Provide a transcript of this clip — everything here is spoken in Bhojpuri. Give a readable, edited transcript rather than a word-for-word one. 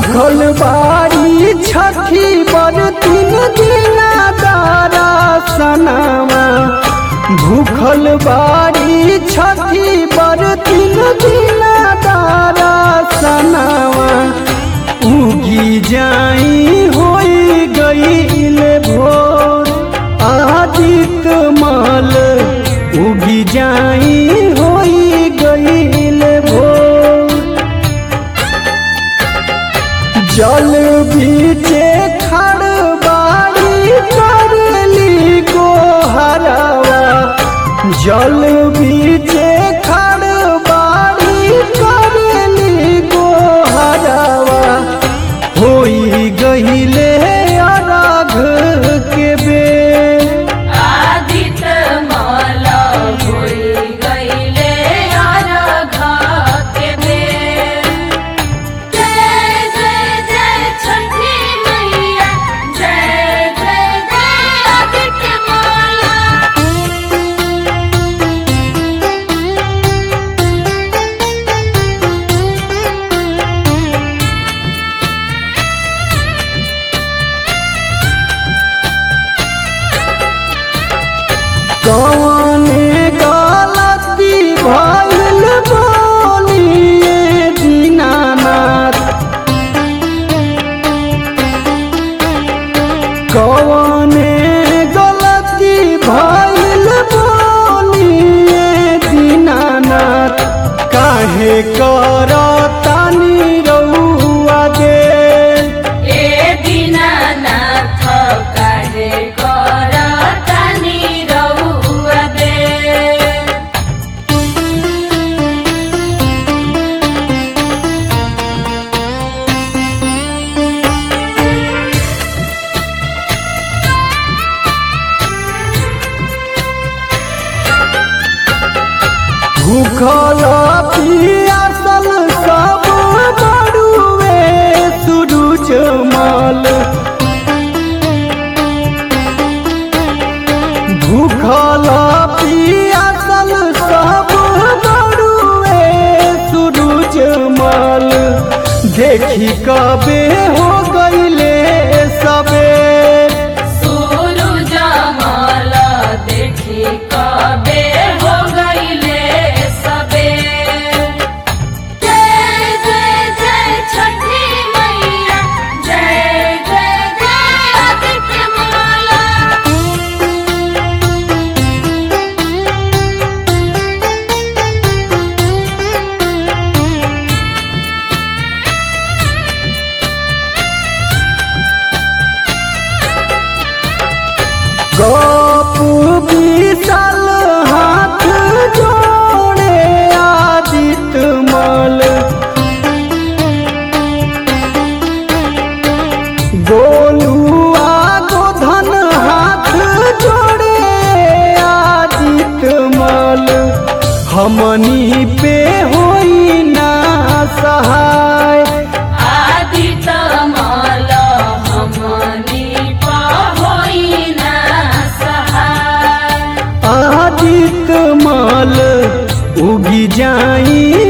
भूखल बाड़ी छठी पर 3 दिन दर्शनवा। भूखल बाड़ी छठी पर 3 दिन दर्शनवा। उगी जाई होई गईल भोर आदित्य मल। उगी जाई होई गईल भोर। जल बीचे खड़ बाड़ी करली गोहरवा। जल बीचे खड़ बाड़ी करली गोहरवा। होई गहिले अरघ के बेर। आदित्य मल होई गईले अरघ के बेर। जय जय जय छठी मैया, जय जय जय आदित्य मल। कौने गलती भइल बोलिए दीनानाथ। कौने गलती भइल बोलिए दीनानाथ। काहे करतानी रउआ देर। ए दीनानाथ काहे करतानी रउआ देर। भूखल पियासल सब बड़ुए सूरज मल। भूखल पियासल सब बड़ुए सूरज मल। देखी कबे हो गईले सबेर। सूरज मल देखी कबे हो गईले सबेर। जय जय जय छठी मैया, जय जय जय आदित्य मल। गपू विशाल हाथ जोड़े आदित्य मल। गोलुआ गोधन हाथ जोड़े आदित्य मल। हमनी पे होई ना सहाय। आदित्य मल हमनी पा होई ना सहाय। आदित्य मल उगी जाई